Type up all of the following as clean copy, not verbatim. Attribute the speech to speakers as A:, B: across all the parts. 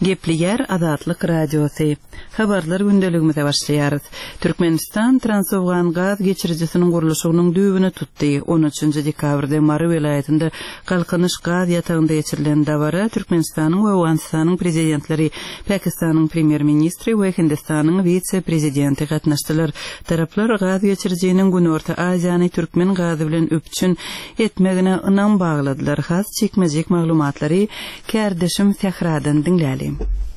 A: Gepliger Adatlyk Radiosu. Habarlar gündeligimize başlaýarys. Türkmenistan Transowgan gaz geçiricisiniň gurulşynyň düýbüni tutdy. 13 dekabrda Mary vilayetinde Galkanyş gaz ýatagynda geçirilen dawara Türkmenistanyň we Awganistanyň prezidentleri, Pakistanyň premier ministri we Hindistanyň vice-prezidenti gatnaşdylar. Taraplar gaz geçiriciniň Günorta Aziýany Türkmen gazy bilen öpçün etmegine ynam bagladylar. Has çekmejek maglumatlary kärdeşim Sehradan dinläli.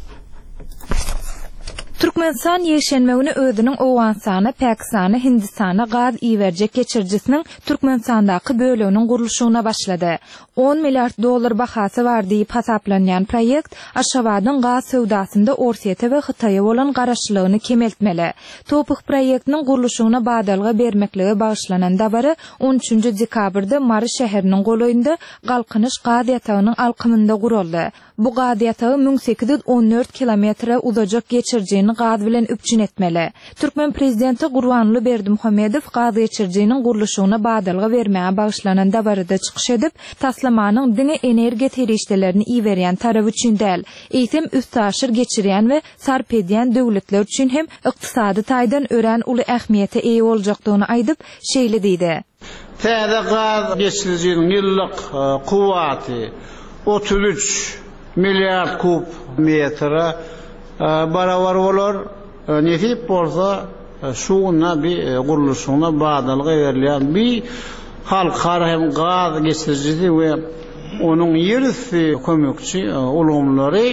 B: Türkmenistan ýeşenmegini özüniň Awganistana, Pakistana, Hindistana gaz iwerjek geçiricisiniň Türkmenistandaky böleginiň gurulşyna başlady. 10 milyard dolar bahasy bar diýip hasaplanýan proýekt Aşgabatyň gaz sowdasynda Orsiýete we Hytaýa bolan garaşlygyny kemeltmeli. Topuk proýektiniň gurulşyna badalga bermekligi bagyşlanan dabary 13 dekabrda Mary şäheriniň golaýynda Galkanyş gaz ýatagynyň alkymynda guruldy. Bu gaz ýatagy 1814 kilometre uzajak geçirjini gaz bilen öpçün etmeli. Türkmen prezidenti Gurbanly Berdimuhammedow gaz geçirjiniň gurulşyna badalga bermäge bagyşlanan dabaryda çykyş edip, taslamanyň dini energiýa terişdelerini iýerýän tarapy üçin däl, eýtem üstaşyr geçirýän we sarp edýän döwletler üçin hem ykdysady taýdan ören uly ähmiýete eýe boljakdygyny aýdyp, şeýle diýdi.
C: Täze gaz geçirjiniň ýyllyk kuwaty 33 milyard kub metre barabar bolar. Nefip bolsa şuna bir gurulşyna badalga berilýän bir halkara hem gaz geçiricisi we onuň ýerisi kömekçi ulgamlary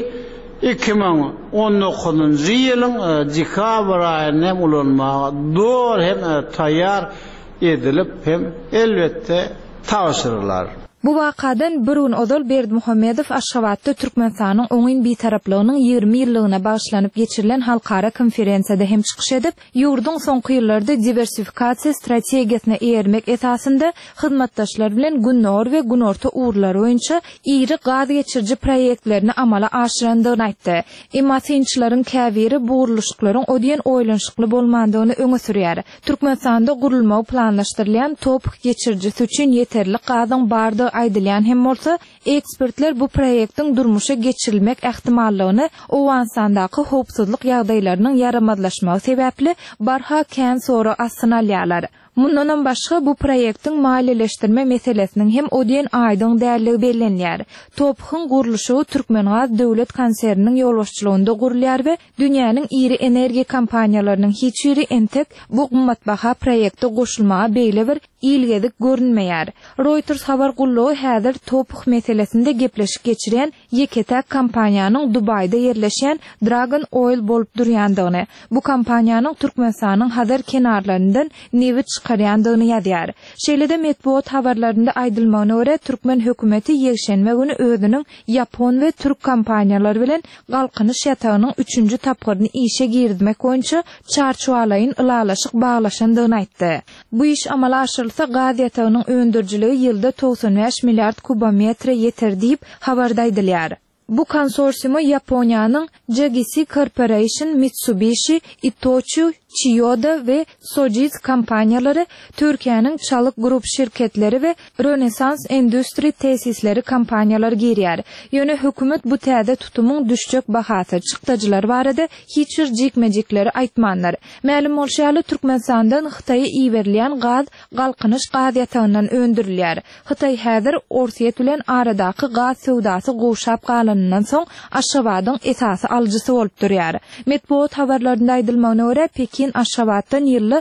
C: 2019 ýylyň dekabr aýyna ulanmaga dor hem taýýar edilip hem elbetde taşyrlar.
B: Bu wakadan Burun Odol Berdimuhammedow Aşgabatda Türkmenistanyň oňyn bitaraplygynyň 20 ýyllygına bagyşlanyp geçirilen halkara konferensiýada hem çykyş edip, ýurdun soňky ýyllarda diversifikasiýa strategiýasyna eýermek esasynda hyzmatdaşlar bilen Günnor we Günorta uğurlary boýunça iri gaz geçiriji proýektlerini amala aşyrandygyny aýtdy. Emmasynçylaryň käbiri bu gurulşyklaryň odýan oýlanşykly bolmandygyny öňe sürýär. Türkmenistanda gurulmagy planlaşdyrylýan topuk geçirijisi üçin ýeterli gazyň bardygy aýdylýan hem bolsa, ekspertler bu proýektiň durmuşa geçirilmek ähtimallygyny Awganistandaky howpsuzlyk ýagdaýlarynyň yaramadlaşmagy sebäpli barha kän sora asynalýarlar. Mundan başga bu proýektiň maliýeleşdirme meselesiniň hem odýan aýdyň dälligi bellenýär. Topukun gurulşy Türkmengaz döwlet konserniniň ýolbaşçylygynda gurulýar we dünýäniň iri energiýa kompaniýalarynyň hiç biri entek bu gymmatbaha proýekde goşulmaga beýle bir ilgedik görünmeýär. Reuters habar gullugy häzir topuk meselesinde gepleşik geçirýän ýeketäk kompaniýanyň Dubaýda ýerleşýän Dragon Oil bolup durýandygyny, bu kompaniýanyň Türkmenistanyň Hadar kenarlaryndan newit çıkaryandygyny ýazýar. Şeýlede medpuat habarlarynda aýdylmagyna görä Türkmen hökümeti ýekşenme güni özüniň Yapon we Türk kompaniýalary bilen Galkanyş ýatagynyň 3-nji tapgyryny işe girdirmek boýunça çarçuwalaýyn ılalaşyk baglaşandygyny aýtdy. Bu iş amala aşyrylsa gaz ýatagynyň öndürjiligi ýylda 95 milyard kubometre ýeter diýip habarda aýdylýar. Bu konsorsiumy Yaponiýanyň JGC Corporation, Mitsubishi, Itochu, Chiyoda we Sojitz kompaniýalary, Türkiýanyň Çalyk Grup şirketleri we Renesans Endüstri tesisleri kompaniýalary girýär. Ýöne hökümet bu täze tutumyň düşjek bahasy çykdyjylar barada hiç bir jikmejikleri aýtmanlar. Ma'lum bolşaly Türkmenistandan Hytaýa iwerilýän gaz Galkanyş gaz ýatagyndan öndürilýär. Hytaý häzir Orsiýet bilen aradaky gaz sowdasy gowşap galanyndan soň Aşgabatyň esasy alyjysy bolup durýar. Medpuat habarlarynda aýdylmagyna görä Pekin Aşgabatdan ýylly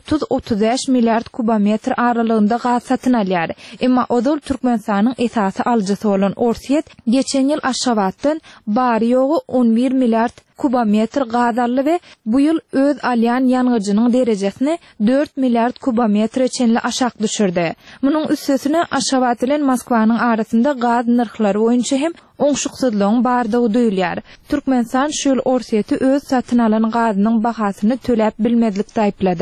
B: 30-35 milyard kubometr aralygynda gaz satyn alýar. Emma odol Türkmenistanyň esasy alyjysy bolan Orsiýet geçen ýyl Aşgabatdan bary ýogy 11 milyard kubometr gaz aldy we bu ýyl öz alýan ýangyjynyň derejesini 4 milyard kubometr çenli aşak düşürdi. Munyň üstesine Aşgabat bilen Moskwanyň arasynda gaz narhlary boýunça hem oňşuksyzlygyň bardygy duýulýar. Türkmenistan şu ýyl Orsiýeti öz satyn alan gazynyň bahasyny töläp bilmezlikde aýplady.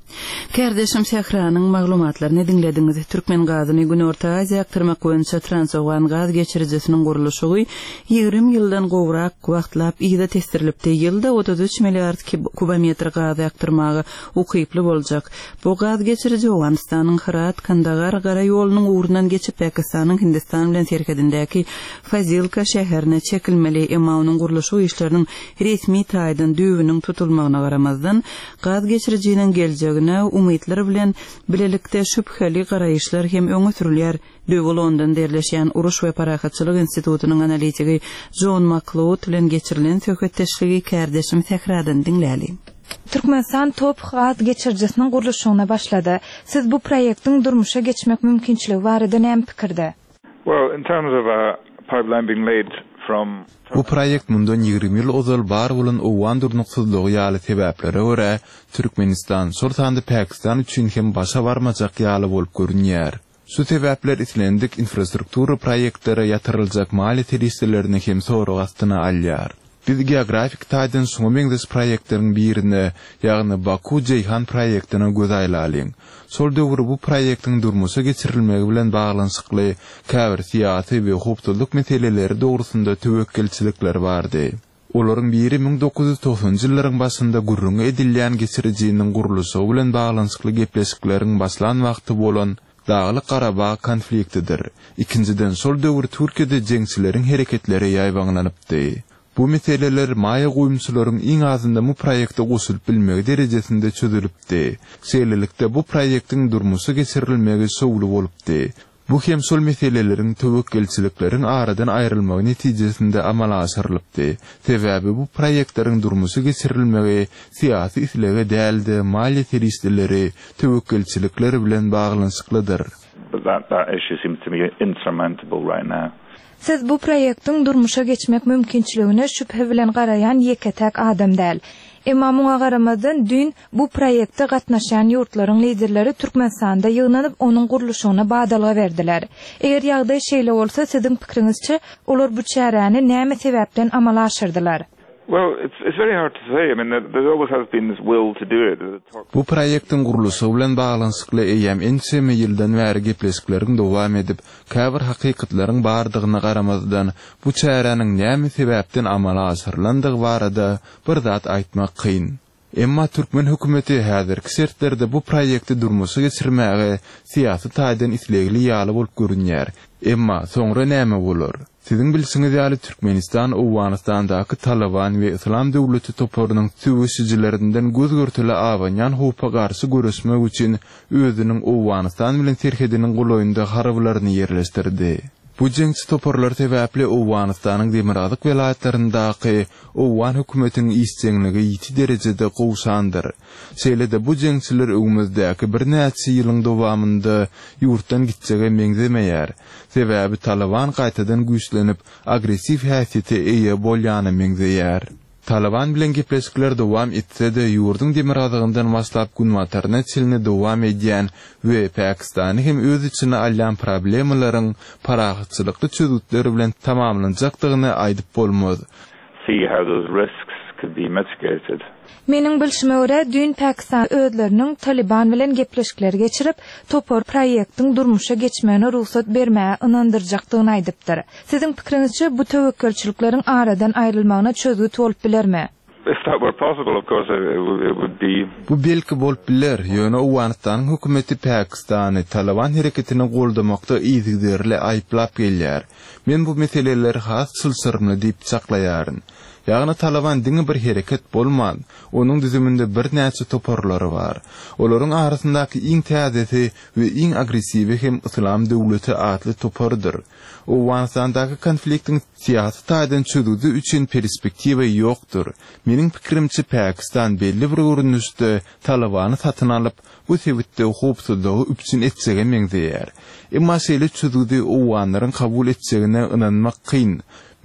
A: Kardeşim Şähranyň maglumatlaryny dinlediňiz. Türkmen gazyny Gün Orta Aziýa ýaktyrmak boýunça transowgan gaz geçirjisiniň gurulşy 20 ýyldan gowrak wagtlap ýyda testirilipdi. Ýylda 33 milliard kubometr gaz ýaktyrmagy ukyply boljak. Bu gaz geçirji Awganistanyň Herat, Kandahar gara ýolunyň uğrundan geçip Pakistanyň Hindistan bilen serkedindäki Fazilka şäherine çekilmeli. Emma onuň gurulşy işleriniň resmi taýdan düýbüniň tutulmagyna garamazdan gaz geçirjiniň geljegine umytlar bilen bilelikde şüpheli garaýyşlar hem öňe sürülýär. Londondan derleşýän Uruş we Parahatçylyk institutynyň analitigi John McLeod bilen geçirilen söhbetdeşligi Kardeşim Şähradan dinläli.
B: Türkmenistan top gaz geçirjisiniň gurulşyna başlady. Siz bu proýektiň durmuşa geçmek mümkinçiligi barada näme pikirde?
D: Well, in terms of a pipeline being laid from
E: Bu proýekt mundan 20 ýyl ozal bar bolan owan durnuksuzlygy ýaly sebäplere görä Türkmenistan sortanda Pakistan üçin hem başa barmajak ýaly bolup görünýär. Şu sebäpler islendik infrastruktura proýektlere ýatyryljak maliýet listelerine hem soruq astyna alýar. Biz geografik taýdan soň meňdes proýektleriň birini, ýagny Baku-Ceyhan proýektine göz aýlalyň. Sol döwür bu proýektiň durmuşa geçirilmegi bilen baglanyşykly käbir siýasy we hukukçylyk meseleleri dogrusynda töwekkilçilikler bardy. Olaryň biri 1990-njy ýyllaryň başynda gurrunga edilýän geçirjiniň gurulşy bilen baglanyşykly gepleşikleriň başlan wagty bolan Dağly Qarabağ konfliktidir. Ikinciden sol döwür Türkiýede jeňçileriň hereketleri ýaýbanlanypdy. Bu meseleler maýa goýumçylaryň iň azynda bu proýekde goşulyp bilmegi derejesinde çözülipdi. Şeýlelikde bu proýektiň durmuşa geçirilmegi sowly bolupdy. Bu hem sol meseleleriň töwekkilçilikleriň aradan aýrylmagy netijesinde amala aşyrylypdy. Sebäbi bu proýektleriň durmuşa geçirilmegi siýasy islege däldi, maliýet listeleri, töwekkilçilikler bilen baglanyşyklydyr.
D: But that issue seems to be insurmountable right now.
B: Siz bu proýektiň durmuşa geçmek mümkinçiligine şüphe bilen garaýan ýeketäk adam däl. Emma muňa garamazdan dün bu proýekde gatnaşan ýurtlaryň liderleri Türkmenistanda ýygnanyp onuň gurulşyna badalga berdiler. Eger ýagdaý şeýle bolsa, siziň pikiriňizçe olar bu çäräni näme sebäpden amala aşyrdylar?
D: Well, it's very hard to say. I mean, there always has been this will to do it.
E: Bu proýektiň gurulşy bilen baglanyşykly eýem ençeme ýyldan bäri gepleşikleriň dowam edip, käbir hakykatleriň bardygyna garamazdan bu çäräniň näme sebäpden amala aşyrylandygy barada bir zat aýtmak kyn. Emma Türkmen hökümeti häzirki şertlerde bu proýekti durmuşa geçirmäge siýasy taýdan islegli ýaly bolup görünýär. Emma soňra näme bolar? Sizin bilsiňiz ýaly Türkmenistan, Awganistandaky Taliban we Islam döwleti toparynyň tüwüşçilerinden göz görtüle awanyan hupa garşy görüşmek üçin özüniň Awganistan bilen serhediniň goloýunda harablaryny ýerleşdirdi. Bu jeňçi toparlar sebäpli Awganistanyň Demirazak welaýatlaryndaky Awgan hökümetiniň isçeňligi ýiti derejede gowşandyr. Şeýle-de bu jeňçiler öňümüzdäki bir näçe ýylyň dowamynda ýurtdan gitjege meňzemeýär. Sebäbi Taliban gaýtadan güýçlenip agressiw häsiýete eýe bolýany meňzeýär. Taliban bilen gepleşikler dowam etse-de ýurduň Demirazagyndan başlap günwatarna çelini dowam edýän we Pakistany hem öz içine alýan problemlaryň parahatçylykly çözütleri bilen tamamlanjakdygyny aýdyp bolmaz.
D: See how those risks could be mitigated.
B: Meniň bilşime görä, dün Pakistan özleriniň Taliban bilen gepleşikler geçirip, topor proýektiň durmuşa geçmegine ruhsat bermäge ynandyrjakdygyny aýdypdyr. Siziň pikiriňizçe bu töwekkilçilikleriň aradan aýrylmagyna çözgüt bolup bilermi?
D: If that were possible, of course, it would be.
E: Bu belki bolup biler. Ýöne Awganistanyň hökümeti Pakistany Taliban hereketini goldamakda ýygyderle aýplap gelýär. Men bu meseleleri has sylsyrmly diýip saklaýaryn. Ýagny Taliban diňe bir hereket bolman, onuň düzüminde bir näçe toparlary bar. Olaryň arasyndaky iň täzesi we iň agressiwi hem Islam döwleti atly topardyr. Awganistandaky konfliktiň siýasy taýdan çözüldügi üçin perspektiwa ýokdur. Meniň pikirimçe Pakistan belli bir görünüşde Talibany satyn alyp, bu sebäpde hukukçylygy üçin etsege meňzeýär. Emma şeýle çözüldügi Awganlaryň kabul etjegine ynanmak kyn.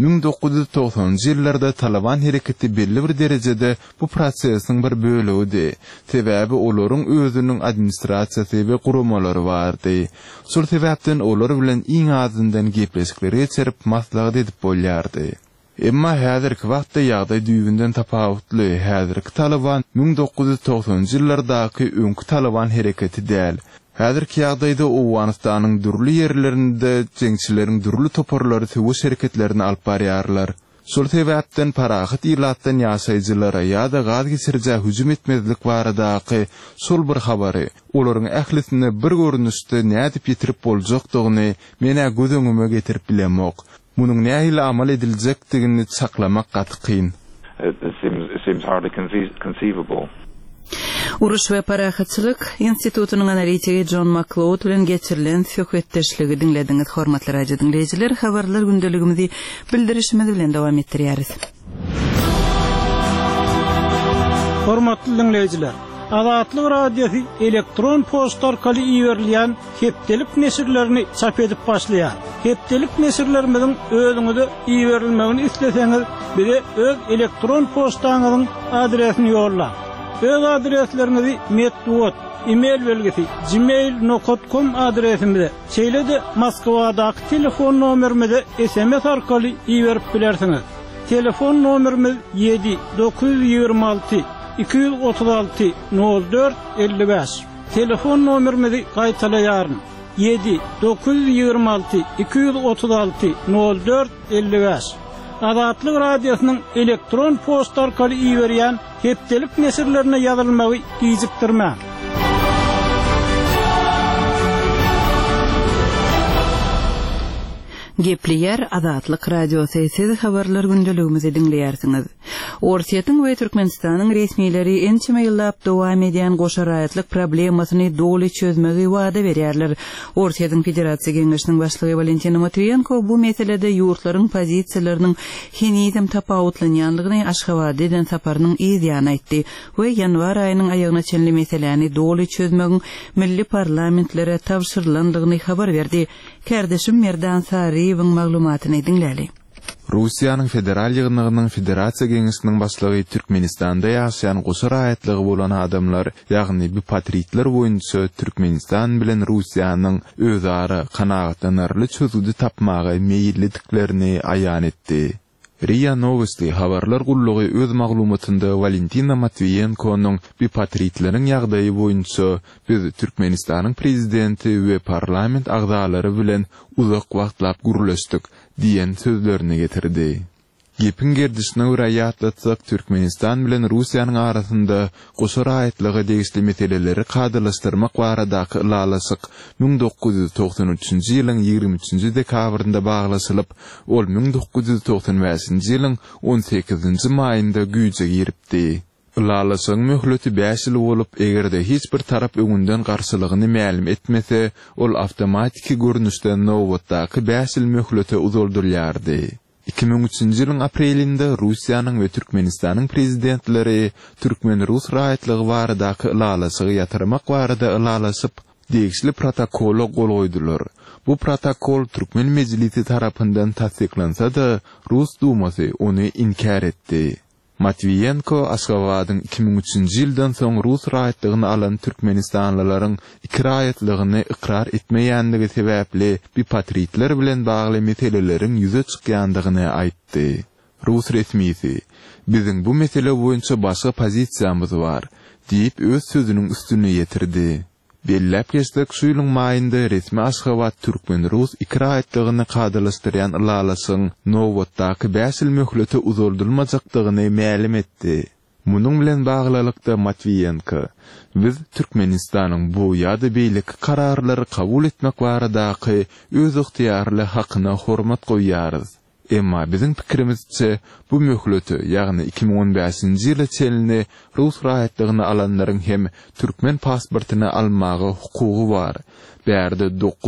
E: 1990-njy ýyllarda Taliban hereketi belli bir derejede bu prosesiň bir bölegi. Sebäbi olaryň özüniň administrasiýasy we guramalary bardy. Şol sebäpden olar bilen iň azyndan gepleşikleri geçirip maslahat edip bolýardy. Emma häzirki wagtda ýagdaý düýbünden tapawutly. Häzirki Taliban 1990-njy ýyllardaky öňkü Taliban hereketi däl. Häzirki ýagdaýda Awganystanyň durly ýerlerinde jeňçileriň durly toparlary töwüş hereketlerini alyp barýarlar. Şol sebäpden parahat ýylatdan ýaşaýjylara ýa-da gaz geçirjä hüjüm etmezlik baradaky şol bir habary olaryň ählisini bir görnüşde nädip ýetirip boljakdygyny mene gözüňime getirip bilemok. Munyň nähili amal ediljekdigini saklamak gaty kyn.
D: It seems hardly conceivable.
A: Uruş we Parahatçylyk Institutunyň analitigi John McLeod bilen geçirilen söhbetdeşligi dinlediňiz hormatly radio dinleýijiler. Habarlar gündeligimizi bildirişimiz bilen dowam etdirýäris.
F: Hormatly dinleýijiler, Azatlyk radiosu elektron posta arkaly iýerilýän hepdelik nesirlerini çap edip başlaýar. Hepdelik nesirlerimizin özüňize iýerilmegini isleseňiz, bize öz elektron postaňyzyň adresini ýollar. Öz adreslerinizi metduot, e-mail belgesi, gmail.com adresimize, çeýlede Moskwadaky telefon nomerimize SMS arkaly iýerip bilersiňiz. Telefon nomerimiz 7-926 236 04 55. Telefon nomerimizi gaýtalaýaryn. 7-926 236 04 55. Azatlyk radiosynyň elektron posta arkaly iýerýän hepdelik nesirlerine ýazylmagy gizikdirmä.
A: Gepliyer Azatlyk radiosu siz habarlar gündeligimizi dinleýärsiňiz. Orsiýetiň we Türkmenistanyň resmiýetleri ençime ýyllap dowam edýän goşa raýatlyk problemasyny doly çözmegi wada berýärler. Orsiýetiň Federasiýa Geňeşiniň başlygy Valentin Matviyenko bu meselede ýurtlaryň pozisiýalarynyň hinizm tapawutlanýanlygyny Aşgabatda eden saparynyň ýygyny aýtdy we ýanwar aýynyň aýagyna çenli meseleni doly çözmegiň milli parlamentlere tapşyrylandygyny habar berdi. Kardeşim Merdan Sariýewiň maglumatyny dinläli.
E: Russiýanyň federal ýygnygynyň Federasiýa Geňeşiniň başlygy Türkmenistanda ýaşaýan goşa raýatlygy bolan adamlar, ýagny bipatriýetler boýunça Türkmenistan bilen Russiýanyň özara kanagatlanarly çözüdi tapmagy meýilliklerini aýan etdi. RIA Novosti habarlar gullugy öz maglumatynda Valentina Matviyenko'nun bipatriýetleriň ýagdaýy boýunça biz Türkmenistanyň prezidenti we parlament agzalary bilen uzak wagtlap guruluşdyk diýen sözlerini getirdi. Gepin gerdişine göre ýatlatsak Türkmenistan bilen Russiýanyň arasynda goşa raýatlygy degişli meseleleri kadylaşdyrmak baradaky ylalasyk 1993-nji ýylyň 23-nji dekabrynda baglaşylyp, ol 1995-nji ýylyň 18-nji maýynda güýje giripdi. Ylalasyň möhleti 5 ýyl bolup, egerde hiç bir tarap öňünden garşylygyny ma'lum etmese, ol awtomatik görnüşde nowatdaky 5 ýyl möhleti uzuldurýardy. 2003-nji ýylyň aprelinde Russiýanyň we Türkmenistanyň prezidentleri Türkmen-Rus raýatlygy baradaky ylalasygy ýatyrmak barada ylalasyp, degişli protokola gol goýdular. Bu protokol Türkmen mejlisi tarapyndan tasdiklansa-da, Rus dumasy ony inkar etdi. Matviyenko Aşgabatyň 2003-nji ýyldan soň Rus raýatlygyny alan Türkmenistanlylaryň iki raýatlygyny ikrar etmeýändigi sebäpli bipatriýetler bilen bagly meseleleriň ýüze çykýandygyny aýtdy. Rus resmiýeti "Biziň bu mesele boýunça başga pozisiýamyz bar" diýip öz sözüniň üstüne ýetirdi. Bellep geçtik şu ýylyň maýynda resmi Aşgabat Türkmen-Rus iki raýatlygyny kadylaşdyrýan ylalasyň nowatdaky 5 ýyl möhleti uzuldurulmajakdygyny ma'lum etdi. Munyň bilen baglylykda Matviyenko, biz Türkmenistanyň bu ýa-da beýlik kararlary kabul etmek baradaky öz ygtyýarly hakyna hormat goýýarys. Emma bizim pikirimizçe bu möhleti, ýagny 2015-nji ýyla çelini Rus raýatlygyny alanlaryň hem Türkmen pasportyny almagy hukugy bar. Bärde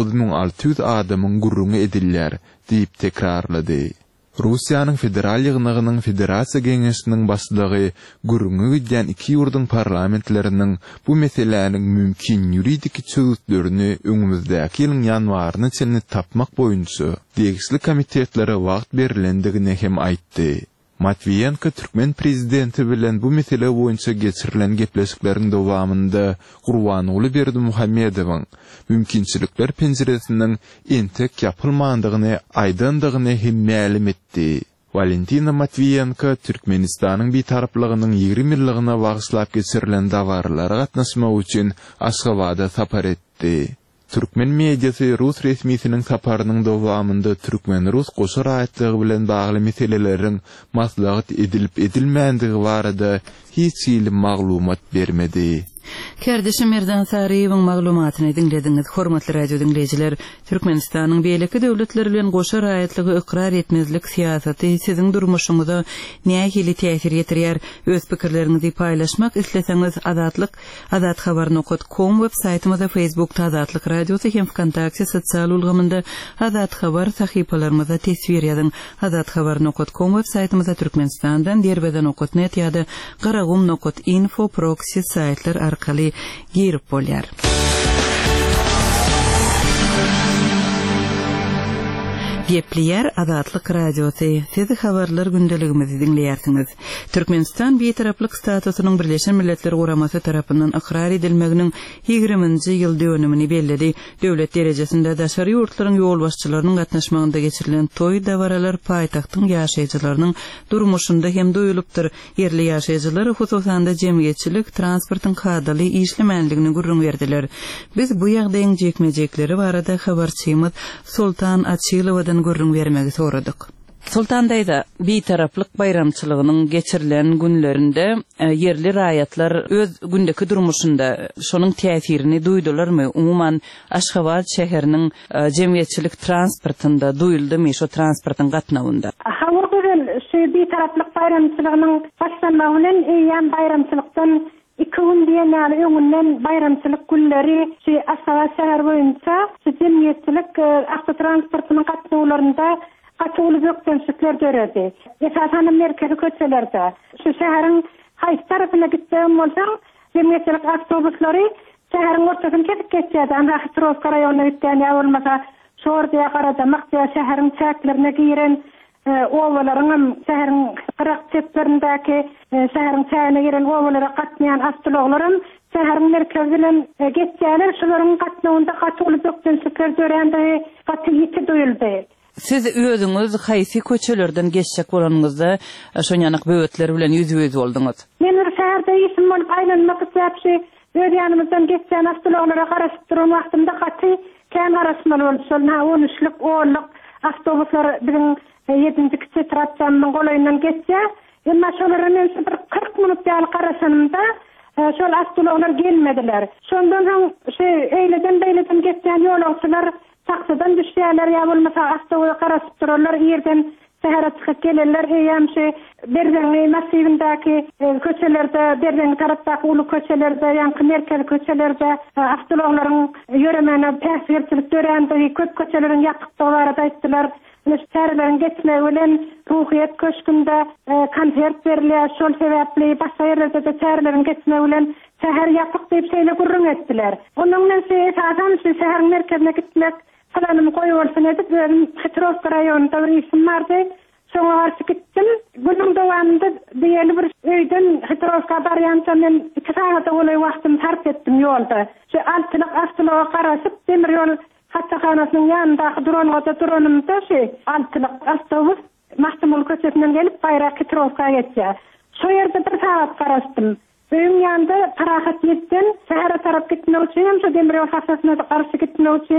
E: 9600 adamyň gurrungy edilýär diýip tekrarlady. Russiýanyň federal ýygnygynyň Federasiýa Geňeşiniň başlygy gurrungy gidýän iki ýurdun parlamentleriniň bu meseleleriň mümkin ýuridik çözümlerini öňümüzdäki ýylyň ýanwaryna çenli tapmak boýunça degişli komitetlere wagt berilendigini hem aýtdy. Matviyenko Türkmen prezidenti bilen bu mesele boýunça geçirilen gepleşikleriň dowamında Gurbanuly Berdimuhammedowyň mümkinçilikler penjeresinden entek ýapylmandygyny aýdandygyny hem ma'lum etdi. Valentina Matviyenko Türkmenistanyň bitaraplygynyň 20 ýyllygyna bagyşlap geçirilen dawarlara gatnaşmak üçin Aşgabatda sapar etdi. Türkmen mediasy Rus resmiýetiniň saparynyň dowamında Türkmen-Rus goşa raýatlygy bilen bagly meseleleriň maslahat edilip edilmänligi barada hiç ýyly maglumat bermedi.
A: Kardeşim Merdan Sariýewiň maglumatyny dinlediňiz. Hormatly radio dinleýijiler, Türkmenistanyň beýleki döwletleri bilen goşa raýatlygy ikrar etmezlik siýasaty siziň durmuşyňyza nähili täsir ýetirýär? Öz pikirleriňizi paýlaşmak isleseňiz adathabar.com web saýtymyzda, Facebookda Adatlyk Radiosy hem Wkontakte sosial ulgamynda Adat Habar sahypalarymyza tesvir ýazyň. Adathabar.com web saýtymyzda Türkmenistandan derbeden okutnet ýa-da garagum.info proxy saýtlar arkaly girip bolýar. Gepleýär Adatlyk Radiosy. Siz habarlar gündeligimizi dinleýärsiňiz. Türkmenistan beýtaraplyk statusynyň Birleşen Milletler Guramasy tarapyndan ikrar edilmeginiň 20-nji ýyl döwümini bellidi. Döwlet derejesinde daşary ýurtlaryň ýol başçylarynyň gatnaşmagynda geçirilen toý dawaralar paýtagtyň ýaşaýjylarynyň durmuşynda hem doýulypdyr. Yerli ýaşaýjylar hususanda jemgyýetçilik, transportyň hadaly işlemänligini gurrun berdiler. Biz bu ýagdaýyň jekmejekleri barada habarçymyz Sultan Açylowadan görüň bermegi soradyk. Sultan daýda beýtaraplyk bayramçylygynyň geçirilen günlerinde yerli raýatlar öz gündeki durmuşynda şonuň täsirini duýdularmy? Umuman Aşgabat şäheriniň jemgyýetçilik transportynda duýuldymy şo transportyň gatnawynda?
G: Hawur gören şu beýtaraplyk bayramçylygynyň başlanmagy bilen ýan bayramçylykdan 2 gün diýen öňünden bayramçylyk günleri şu Aşgabat şäher boýunça jemgyýetçilik avtotransportynyň gatnawlarynda Kaçılı gökdensizler göredi. Esasen merkezi köçelerde. Şu şehrin hayır tarafına gittiğim olsam, cemiyetçilik avtobusları şehrin ortasını kesip geçeceğiz. Ama Hitrovka rayonuna gittiğin ya olmasa, Şordiya Karadamak diye şehrin çeklerine giren ovaların, şehrin kırak çeplerindeki şehrin çayına giren ovalara katmayan avtologların şehrin merkezinin geçeceğiler. Şuların katnağında kaçılı gökdensizler görende katı yiti duyuldu.
A: Siz özüňiz haýsy köçelerden geçjek bolanyňyzda şoňanyk böwetler bilen ýüz boldyňyz?
G: Men bir şäherde işim bolup aýlanmak isläpşi, öz ýanymyzdan geçen avtologlara garaşyp duran wagtymda gaty kän garaşmaly boldy. Şol 13-lik, 10-lik avtobuslar biziň 7-nji kiçi trassanyň golaýyndan geçse, emma şolary men bir 40 minut ýaly garaşanymda şol avtologlar gelmediler. Şondan soň şu eýleden geçen ýolagçylar Saksıdan düşýärler ýa bolmasa avtobusa garaşyp durarlar, ýerden şäherä çykyp gelirler, eýämşi Berdeňi massywyndaky köçelerde, Berdeň tarapdaky uly köçelerde, ýa-ni merkezi köçelerde avtologlaryň ýöremene täsirçilik dörendi, köp köçeleriň ýakyklygy barada aýtdylar. Şäherleriň geçmegi bilen ruhyat köşkünde konsert berilýär, şol sebäpli başga ýerlerde de şäherleriň geçmegi bilen şäher ýakyk diýip şeýle gurrun etdiler. Onuň bilen esasen şäher merkezine gitmek planım koyup olsun edip, Hitrovka rayonunda bir işim vardı. Soňa garşy gitdim. Günüň dowamında diýeli bir öýden Hitrovka barýança men 2 saat bolan wagtym sarf etdim ýolda. Şu altlyk avtologa garaşyp demir ýol haçakanasynyň ýanyndaky duranymda şu altlyk avtobus Mahtumul köçesinden gelip Bayrak Hitrovka'ya geçýär. Şu ýerde 1 saat garaşdym. Öýüm ýanynda parahat ýetden şäherä tarap gitmek üçin şu demir ýol haçasyna garşy gitmek üçin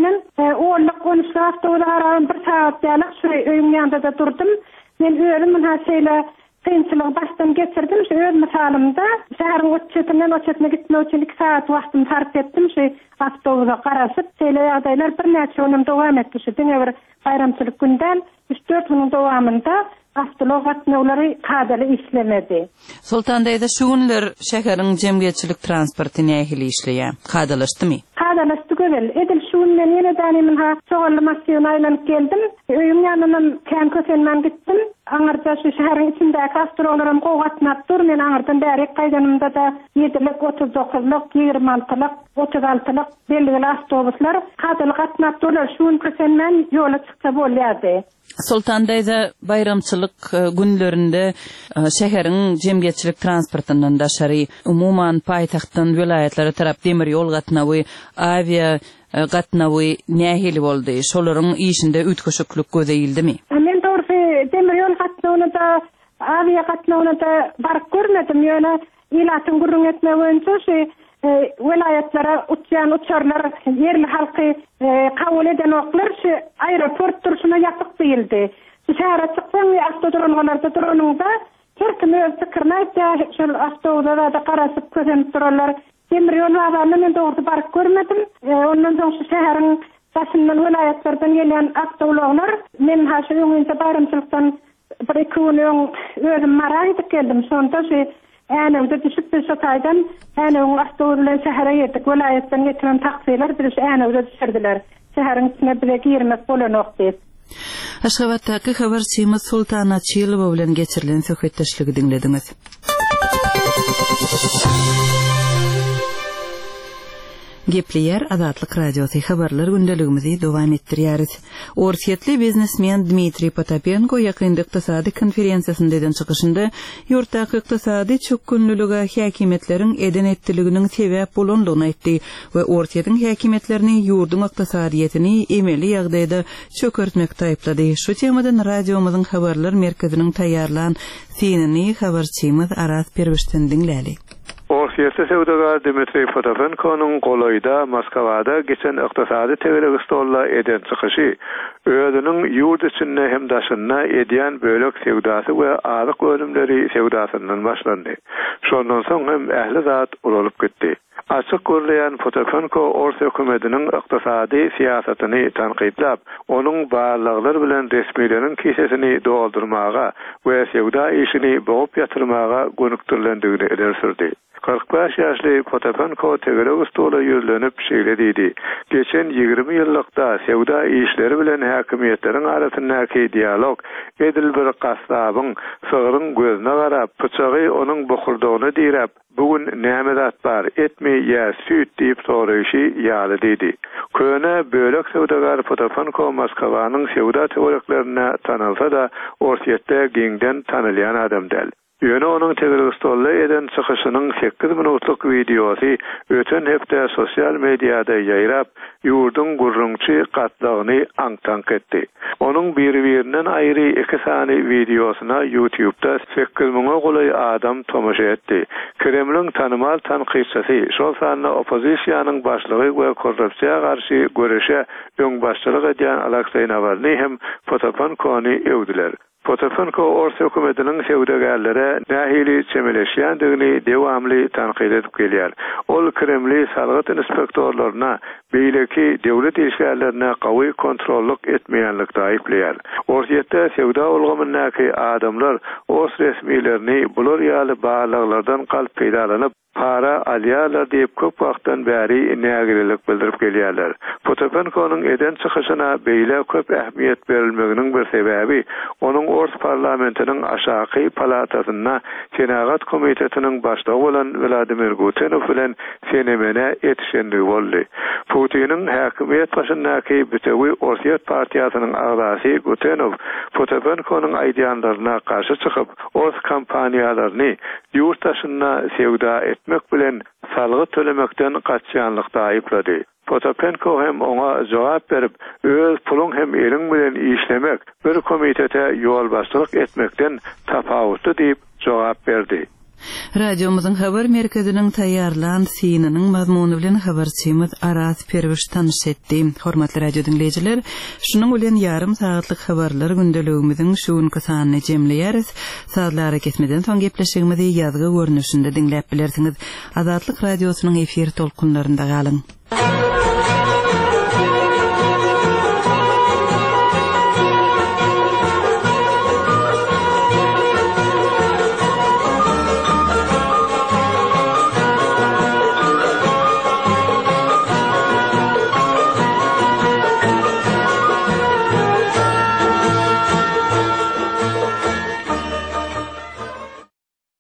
G: 10-13 avtobusda garaşyp 1 saat ýalyk şu öýüm ýanynda da durdum. Men özüm muna şeýle kynçylyk başdan geçirdim. Şu öz misalymda şäherin öçetine gitmek üçin 2 saat wagtym sarf etdim. Şu avtobusa garaşyp şeýle ýagdaýlar bir näçe günüm dowam etdi. Şu bir bayramçylyk günden 3-4 günüň dowamında avtolog gatnawlary hadaly işlemedi.
A: Sultan daýda şu günler şäheriň jemgyýetçilik transporty nähili işleýär? Hadalaşdymy?
G: Hadalaşdy göbel. Edil şu günler ýene dänimin çoğaly masyna aýlanyp geldim. Öýüm ýanyndan kän kösenmän gitdim. Aňarda şu şäheriň içindäki avtologlarym gogatnap dur. Men aňardan bäri gaýdanymda da 7-lik, 39-lik, 26-lik, 36-lik belli avtobuslar hadaly gatnap durlar. Şu gün kösenmän ýola çyksa bolýardy.
A: Sultan daýda bayramçylyk günlerinde şäheriň jemgyýetçilik transportyndan daşary umuman paýtagtdan vilayatlary tarap demir ýol gatnawy, avia gatnawy nähili boldy? Şolaryň işinde ütköşüklik gözeýildimi?
G: Men demir ýol gatnawyny da aviya katnawna da bark görmedim ýöne ilatyn gurrun etme boýunça welayatlara uçarlar yerli halky kabul eden oklar aeroport duruşuna ýatyk diýildi. Şäherä çyksaň avtodromlarda duranynda herkim öz pikirini aýtdy. Şol avtodromda da garaşyp közenip durarlar. Temir ýol wagtyny men dogry bark görmedim. Ondan soň şu şäheriň başyndan welayatlardan gelen avtologlar men haşy öňünde barymçylykdan bir iki gün özüm maraýdy geldim. Şonda Äne düşüp sataydan äne avtobuslar şäherä ýetdik. Welayatdan getiren taksiler bir äne düşürdiler. Şäheriň içine bile girmek bolanok diýip.
A: Aşgabatdaky habarçymyz Sultan Açylow bilen geçirilen söhbetdeşligi dinlediňiz. Gepleyer Adatlyk Radiosy habarlar gündeligimizi dowam etdirýäris. Orsiýetli biznesmen Dmitri Potapenko ýakynda ykdysady konferensiýasyndan çykyşynda ýurtdaky ykdysady çökünlülüge häkimetleriň eden etdiliginiň sebäp bolanlygyny aýtdy we Orsiýetiň häkimetlerini ýurdun ykdysadyýetini emeli ýagdaýda çökertmekde aýplady. Şu temadan radiomyzyň habarlar merkeziniň taýýarlan syniny habarçymyz Aras Perwişden dinläli.
H: Orsiýetli sewdagar Dmitri Potapenko'nun Goloyda, Moskovada geçen ykdysady tegeleg stolla eden çykyşy özüniň ýurt içinde hem daşyna edýän bölek sewdasy we azyk ölümleri sewdasyndan başlandy. Şondan soň hem ähli zat ulalyp gitdi. Açyk görülen Potapenko Orsiýa hökümetiniň ykdysady siýasatyny tanqidlap, onuň barlyklar bilen resmiýetiň kisesini doldurmaga we sewda işini boğup ýatyrmaga gönükdirlendigini ileri sürdi. 45 ýaşly Potapenko tegeleg stola ýürlenip şeýle diýdi. Geçen 20 ýyllykda sewda işleri bilen häkimetleriň arasyndaky dialog edil bir gaslabyň sygyryň gözüne garap, pyçagy onuň bokurdygyny diýip, bugün näme zat bar etme ýa süýt diýip soraýşy ýaly diýdi. Köne bölek sewdagar Potapenko Moskwanyň sewda teoreklerine tanylsa da Orsiýetde giňden tanylýan adam däl. Ýöne onuň tegeleg stolla eden çykyşynyň 8 minutlyk videosy öten hepde sosial mediada ýaýrap, ýurdun gurrunçy gatlagyny aňtank etdi. Onuň bir-birinden aýry 2 sany videosuna YouTube'da 8 miňe golay adam tomaşa etdi. Kremliň tanymal tanqidçisi şol sanly opozisiýanyň başlygy we korrupsiýa garşy göreşe öň başçylyk edýän Aleksey Navalny hem Potapenkony ewdiler. Potapenko Orsiýa hökümetiniň sewdagarlary nähili çemeleşýändigini dewamly tanqid edip gelýär. Ol Kremli salgat inspektorlaryna beýleki döwlet işgärlerine gawy kontrollyk etmeýänlikde aýplaýar. Orsiýetde sewda ulgamyndaky adamlar os resmiýetlerini bular ýaly bağlaglardan galp peýdalanyp para alýarlar diýip köp wagtdan bäri nägirilik bildirip gelýärler. Potapenko'nun eden çykyşyna beýle köp ähmiýet berilmeginiň bir sebäbi onuň Ors parlamentiniň aşaky palatasyna Senagat komitetiniň başlygy bolan Vladimir Gutenow bilen senemene etişendigi boldy. Putiniň häkimet başyndaky bütewi Orsiýet partiýasynyň agzasy Gutenow Potapenko'nun aýdýanlaryna garşy çykyp Ors kampaniýalaryny ýurt daşyna sewda etmek bilen salgy tölemekden gaçýanlykda aýplady. Potapenko hem ona jogap berip, öz pulun hem eliň bilen işlemek, bir komitete ýol başçylyk etmekden tapawutly diýip jogap berdi.
A: Radiomyzyň habar merkeziniň taýýarlan synanyň mazmuny bilen habarçymyz Aras Perwiş tanış etdi. Hormatly radio dinleýijiler, şunyň bilen ýarym saatlyk habarlar gündeligimiziň şuňky sanyny jemleýäris. Saatlara kesmeden soň gepleşigimizi ýazgy görnüşinde dinläp bilersiňiz. Adatlyk radiosynyň efir tolkunlarynda galyň.